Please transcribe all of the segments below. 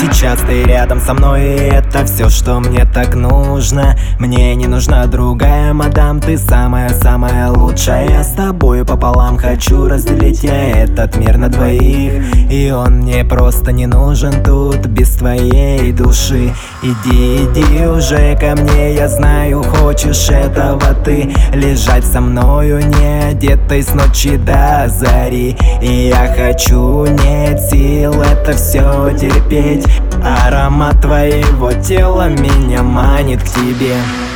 Сейчас ты рядом со мной, и это все, что мне так нужно. Мне не нужна другая мадам, ты самая-самая лучшая. Я с тобой пополам хочу разделить я этот мир на двоих. И он мне просто не нужен тут без твоей души. Иди уже ко мне, я знаю, хочешь этого ты. Лежать со мною не одетой с ночи до зари. И я хочу, нет сил это все терпеть. Аромат твоего тела меня манит к тебе.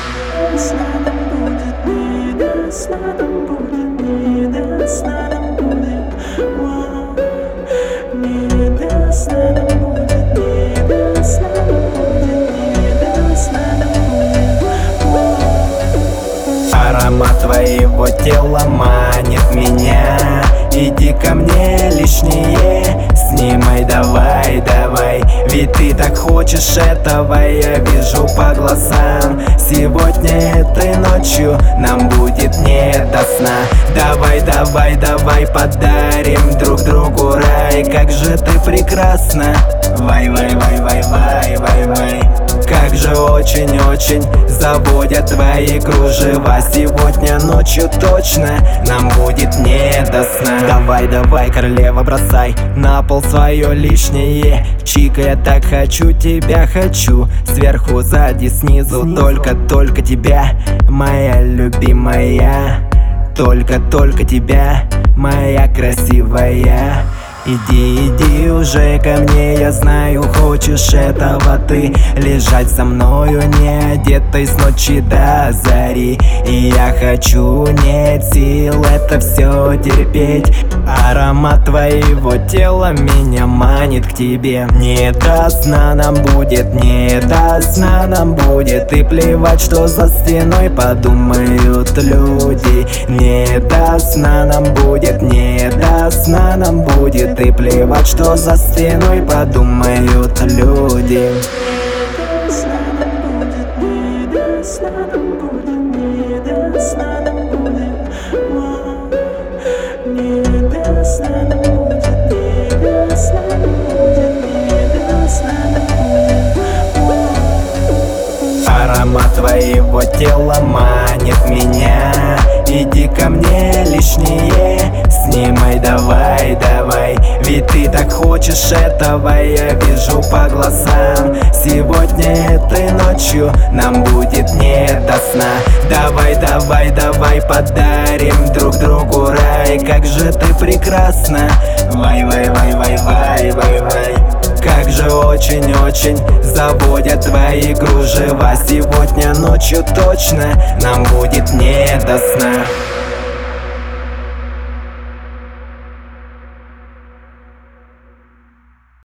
Аромат твоего тела манит меня. Иди ко мне, лишнее снимай, давай, давай. Ведь ты так хочешь этого, я вижу по глазам. Сегодня этой ночью нам будет не до сна. Давай, давай, давай подарим друг другу рай. Как же ты прекрасна. Вай, вай, вай, вай, вай, вай, вай. Как же очень-очень заводят твои кружева. Сегодня ночью точно нам будет не до сна. Давай, давай, королева, бросай на пол свое лишнее. Чика, я так хочу тебя, хочу. Сверху, сзади, снизу, только тебя, моя любимая. Только тебя, моя красивая. Иди уже ко мне, я знаю, хочешь этого ты. Лежать со мною не одетой с ночи до зари. И я хочу, нет сил это все терпеть. Аромат твоего тела меня манит к тебе. Не до сна нам будет, не до сна нам будет. И плевать, что за стеной подумают люди. Не до сна нам будет, не до сна нам будет. И плевать, что за стеной подумают люди. Аромат твоего тела манит меня. Иди ко мне, лишнее снимай, давай, давай. Ведь ты так хочешь этого, я вижу по глазам. Сегодня этой ночью нам будет не до сна. Давай, давай, давай подарим друг другу рай. Как же ты прекрасна. Вай, вай, вай, вай, вай, вай, вай. Как же очень-очень заводят твои кружева. Сегодня ночью точно нам будет не до сна.